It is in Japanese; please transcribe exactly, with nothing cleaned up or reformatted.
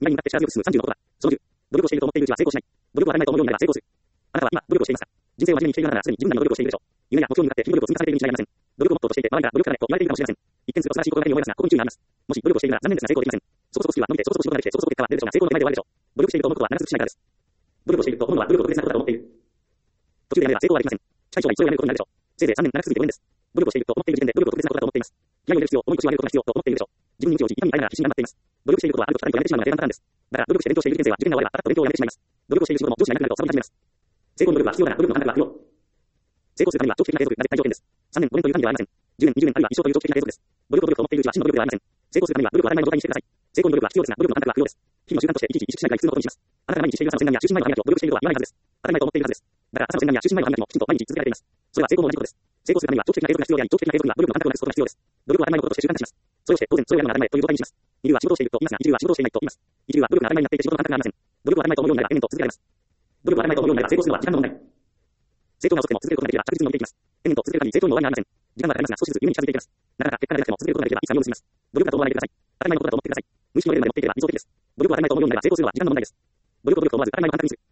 にばいに向かって力強く進むさんじゅうのことだ。そのじゅう、努力をしていると思っているうちは成功しない。努力を当たり前と思うようになれば成功する。あなたは今、努力をしていますか？人生を真面目に生きているなら、すでに自分なりの努力をしているでしょう。夢や目標に向かって日々努力を積み重ねているに違いありません。努力をもっととしていて、周りが努力家だねと言われているかもしれません。一見すると素晴らしいことがないように思いますが、ここに注意があります。もし努力をしているなら残念ですが成功できません。そこそこスキルは伸びて、そこそこ仕事ができて、そこそこ結果は出るでしょうが、成功の手前で終わるでしょう。努力していると思うことは長続きしないからです。努力をしていると思うのは努力を特別なことだと思っている。途中でやめれば成功はできません。近い将来それをやめることになるでしょう。せいぜいさんねん長続きでごねんです。努力をしていると思っている時点で努力を特別なことだと思っています。気合を入れる必要、重い腰を上げることが必要と思っているでしょう。自分に内を打ち、痛みに耐えながら必死に頑張っています。努力していることはある時からやめてしまうのが定番パターンです。だから努力して勉強している受験生は受験が終わればパラッと勉強をやめてしまいます。努力をしている仕事も上司がいなくなるとサボり始めます。成功の努力は必要だが、努力の感覚は不要。成功するためには長期的な継続が絶対条件です。さんねん、ごねんという単位ではありません。じゅうねん、にじゅうねんあるいは一生という長期的な継続です。努力を努力と思っているうちは真の努力ではありません。成功するためには努力を当たり前の状態にしてください。成功の努力は必要ですが、努力の感覚は不要です。日々の習慣としていちいち萎縮しないぐらい普通のことにします。あなたが毎日している朝の洗顔や就寝前の歯磨きを努力しているとは言わないはずです。当たり前と思っているはずです。だから朝の洗顔や就寝前の歯磨きもきちんと毎日続けられています。それは成功も同じことです。成功するためには長期的な継続が必要であり、長期的な継続には努力の感覚をなくすことが必要です。努力を当たり前のこととして習慣化します。それをして当然それをやるのが当たり前という状態にします。二流は仕事をしていると言いますが、一流は仕事をしていないと言います。一流は努力が当たり前になっていて仕事の感覚がありません。努力を当たり前と思うようになれば延々と続けられます。努力を当たり前と思うようになれば成功するのは時間の問題。成功が遅くても続けることができれば着実に伸びていきます。延々と続ける限り成功にも終わりがありません。時間はかかりますが少しずつ夢に近づいていきます。なかなか結果が出なくても続けることができればいつか実を結びます。努力だと思わないでください。当たり前のことだと思ってください。無意識のレベルまで持っていけば理想的です。努力を当たり前と思うようになれば成功するのは時間の問題です。努力を努力と思わず当たり前の感覚にする。